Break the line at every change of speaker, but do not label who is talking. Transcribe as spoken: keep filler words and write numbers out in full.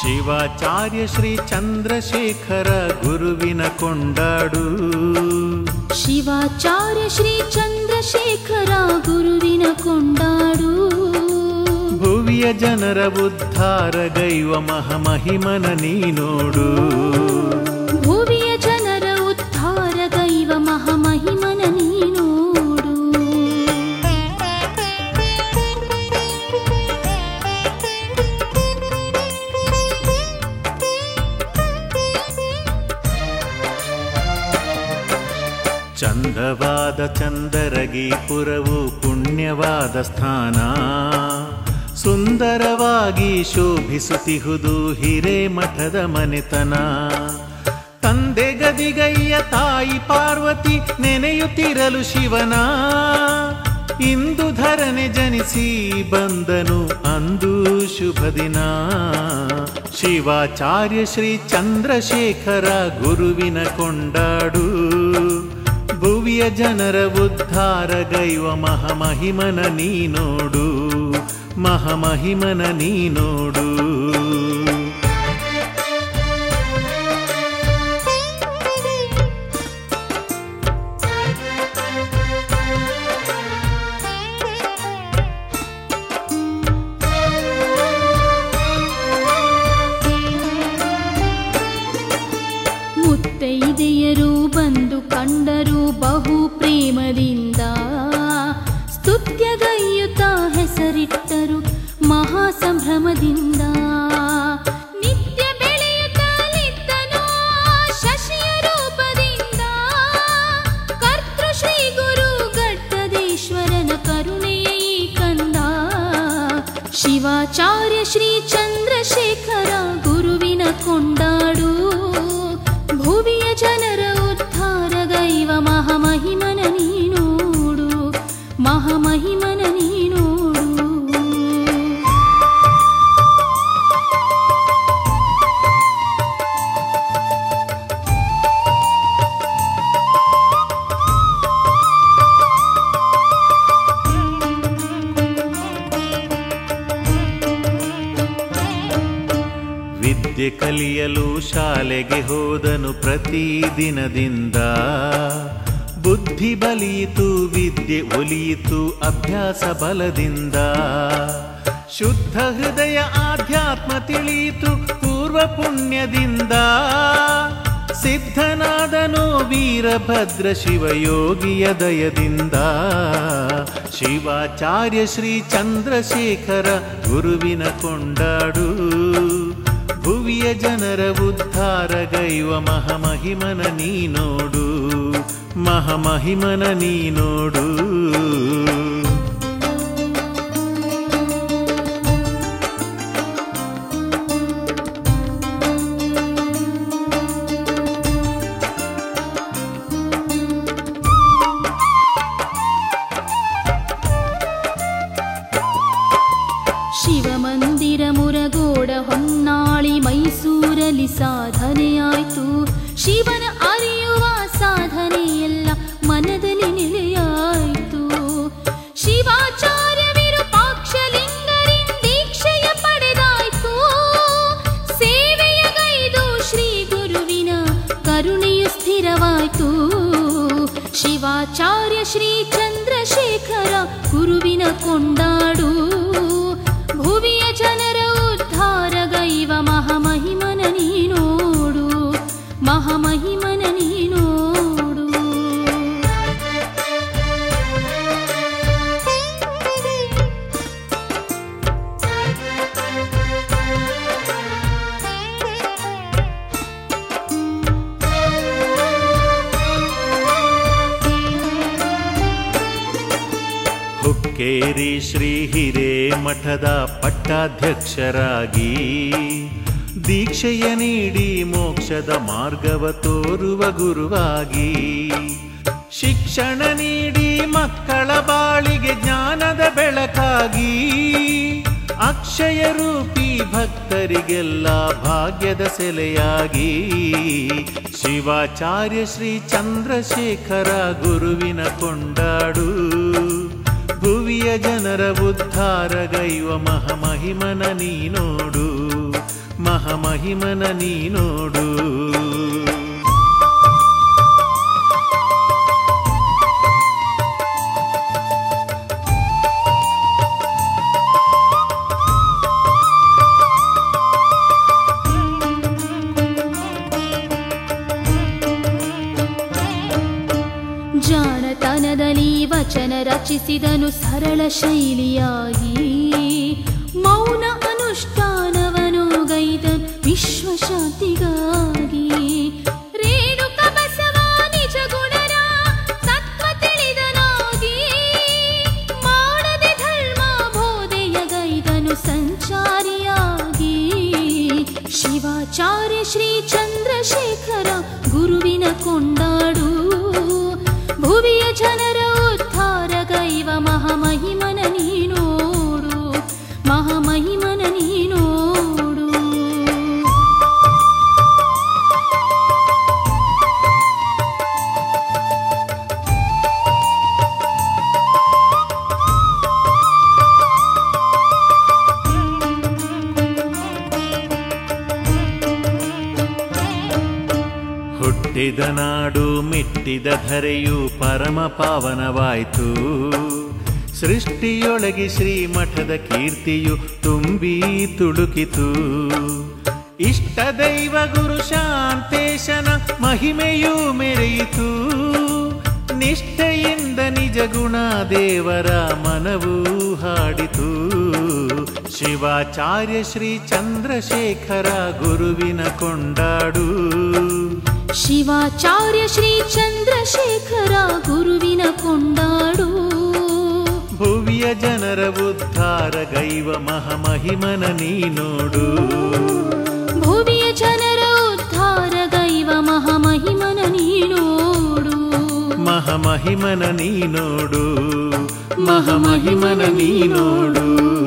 ಶಿವಾಚಾರ್ಯ ಶ್ರೀ ಚಂದ್ರಶೇಖರ ಗುರುವಿನ ಕೊಂಡಾಡು.
ಶಿವಾಚಾರ್ಯ ಶ್ರೀ ಚಂದ್ರಶೇಖರ ಗುರುವಿನ ಕೊಂಡಾಡು.
ಭುವಿಯ ಜನರ ಉದ್ಧಾರ ಗೈವ ಮಹಮಹಿಮನ ನೀನೋಡು.
ಭುವಿಯ ಜನರ ಉದ್ಧಾರ ಗೈವ ಮಹಮಹಿಮನ ನೀನೋಡು.
ಚಂದವಾದ ಚಂದರಗೀಪುರವು ಪುಣ್ಯವಾದ ಸ್ಥಾನ. ಸುಂದರವಾಗಿ ಶೋಭಿಸುತ್ತಿಹುದು ಹಿರೇಮಠದ ಮನೆತನ. ತಂದೆ ಗದಿಗಯ್ಯ ತಾಯಿ ಪಾರ್ವತಿ ನೆನೆಯುತ್ತಿರಲು ಶಿವನ. ಇಂದು ಧರನೆ ಜನಿಸಿ ಬಂದನು ಅಂದು ಶುಭ ದಿನ. ಶಿವಾಚಾರ್ಯ ಶ್ರೀ ಚಂದ್ರಶೇಖರ ಗುರುವಿನ ಕೊಂಡಾಡು. ಭುವಿಯ ಜನರ ಉದ್ಧಾರ ಗೈವ ಮಹಮಹಿಮನ ನೀನೋಡು. ಮಹಮಹಿಮನ ನೀನೋಡು.
ಮುತ್ತೈದೆಯರು ಬಂದು ಕಂಡರು ಬಹು ಪ್ರೇಮದಿಂದ. ಸ್ತುತ್ಯಗೈಯುತ ಹೆಸರಿಟ್ಟರು ಮಹಾ ಸಂಭ್ರಮದಿಂದ. ನಿತ್ಯ ಬೆಳೆಯುತ್ತಲಿದ್ದನು ಶಶಿಯ ರೂಪದಿಂದ. ಕರ್ತೃ ಶ್ರೀ ಗುರು ಗಡ್ಡದೇಶ್ವರನ ಕರುಣೆಯ ಈ ಕಂದ. ಶಿವಾಚಾರ್ಯ ಶ್ರೀ ಚಂದ್ರಶೇಖರ ಗುರುವಿನ ಕೊಂಡಾಡು. ಭುವಿಯ ಜನರ ಉದ್ಧಾರ ಗೈವ ಮಹಮಹಿಮನ ನೀನೋಡು. ಮಹಮಹಿಮನ ನೀನೋಡು.
ವಿದ್ಯೆ ಕಲಿಯಲು ಶಾಲೆಗೆ ಹೋದನು ಪ್ರತಿದಿನದಿಂದ. ಬುದ್ಧಿ ಬಲಿಯಿತು ವಿದ್ಯೆ ಒಲಿಯಿತು ಅಭ್ಯಾಸ ಬಲದಿಂದ. ಶುದ್ಧ ಹೃದಯ ಆಧ್ಯಾತ್ಮ ತಿಳಿಯಿತು ಪೂರ್ವ ಪುಣ್ಯದಿಂದ. ಸಿದ್ಧನಾದನು ವೀರಭದ್ರ ಶಿವಯೋಗಿಯ ದಯದಿಂದ. ಶಿವಾಚಾರ್ಯ ಶ್ರೀ ಚಂದ್ರಶೇಖರ ಗುರುವಿನ ಕೊಂಡಾಡು. ಭುವಿಯ ಜನರ ಉದ್ಧಾರ ಗೈವ ಮಹಮಹಿಮನ ನೀನೋಡು. ಮಹಮಹಿಮನ ನೀನೋಡು.
ಶಿವಮಂದಿರ ಮುರಗೋಡ ಹೊನ್ನಾಳಿ ಮೈಸೂರಲ್ಲಿ ಸಾಧನೆಯಾಯ್ತು. ಶಿವನ ಅರಿಯುವ ಸಾಧನೆಯೆಲ್ಲ ಮನದಲ್ಲಿ ನೆಲೆಯಾಯಿತು. ಶಿವಾಚಾರ್ಯ ವಿರೂಪಾಕ್ಷಲಿಂಗರಿಂದ ದೀಕ್ಷೆಯ ಪಡೆದಾಯ್ತು. ಸೇವೆಯ ಗೈದು ಶ್ರೀ ಗುರುವಿನ ಕರುಣೆಯು ಸ್ಥಿರವಾಯ್ತು. ಶಿವಾಚಾರ್ಯ ಶ್ರೀ ಚಂದ್ರಶೇಖರ ಗುರುವಿನ ಕೊಂಡಾಡು. ಭುವಿಯ ಜನರ ಉದ್ಧಾರ ಗೈವ ಮಹಮಹಿಮನ ನೀನೋಡು. ಮಹಮಹಿಮನ ನೀನೋಡು.
ಹುಕ್ಕೇರಿ ಶ್ರೀ ಹಿರೇಮಠದ ಪಟ್ಟಾಧ್ಯಕ್ಷರಾಗಿ ದೀಕ್ಷೆಯ ನೀಡಿ ಮೋಕ್ಷದ ಮಾರ್ಗವ ತೋರುವ ಗುರುವಾಗಿ. ಶಿಕ್ಷಣ ನೀಡಿ ಮಕ್ಕಳ ಬಾಳಿಗೆ ಜ್ಞಾನದ ಬೆಳಕಾಗಿ. ಅಕ್ಷಯ ರೂಪಿ ಭಕ್ತರಿಗೆಲ್ಲ ಭಾಗ್ಯದ ಸೆಲೆಯಾಗಿ. ಶಿವಾಚಾರ್ಯ ಶ್ರೀ ಚಂದ್ರಶೇಖರ ಗುರುವಿನ ಕೊಂಡಾಡು. ಭುವಿಯ ಜನರ ಉದ್ಧಾರ ಗೈವ ಮಹಮಹಿಮನ ನೀನೋಡು. ಮಹಾಮಹಿಮನ ನೀ ನೋಡು.
ಜಾಣತನದಲ್ಲಿ ವಚನ ರಚಿಸಿದನು ಸರಳ ಶೈಲಿಯಾಗಿ, ಮೌನ ಅನುಷ್ಠಾನವನು ಗೈದನು ವಿಶ್ವಶಾಂತಿಗಾಗಿ. ರೇಣುಕ ಬಸವ ನಿಜ ಗುಣರ ತತ್ವ ತಿಳಿದನಾಗಿ, ಮಾಡದೆ ಧರ್ಮ ಬೋಧೆಯ ಗೈದನು ಸಂಚಾರಿಯಾಗಿ. ಶಿವಾಚಾರ್ಯ ಶ್ರೀ ಚಂದ್ರಶೇಖರ ಗುರುವಿನ ಕೊಂಡಾಡು, ಭುವಿಯ ಜನರ ಉದ್ಧಾರ ಗೈವ ಮಹಾಮಹಿಮನ ನೀ ನೋಡು, ಮಹಾಮಹಿಮನ ನೀ ನೋಡು.
ಹುಟ್ಟಿದ ನಾಡು ಮೆಟ್ಟಿದ ಧರೆಯು ಪರಮ ಪಾವನವಾಯಿತು, ಸೃಷ್ಟಿಯೊಳಗೆ ಶ್ರೀಮಠದ ಕೀರ್ತಿಯು ತುಂಬಿ ತುಳುಕಿತು. ಇಷ್ಟ ದೈವ ಗುರು ಶಾಂತೇಶನ ಮಹಿಮೆಯೂ ಮೆರೆಯಿತು, ನಿಷ್ಠೆಯಿಂದ ನಿಜ ಗುಣ ದೇವರ ಮನವೂ ಹಾಡಿತು. ಶಿವಾಚಾರ್ಯ ಶ್ರೀ ಚಂದ್ರಶೇಖರ ಗುರುವಿನ ಕೊಂಡಾಡು,
ಶಿವಾಚಾರ್ಯ ಶ್ರೀ ಚಂದ್ರಶೇಖರ ಗುರುವಿನ ಕೊಂಡಾಡು.
ಭುವಿಯ ಜನರ ಉದ್ಧಾರ ಗೈವ ಮಹಾಮಹಿಮನ ನೀ ನೋಡು,
ಭುವಿಯ ಜನರ ಉದ್ಧಾರ ಗೈವ ಮಹಾಮಹಿಮನ ನೀ ನೋಡು,
ಮಹಾಮಹಿಮನ ನೀ ನೋಡು, ಮಹಾಮಹಿಮನ ನೀ ನೋಡು.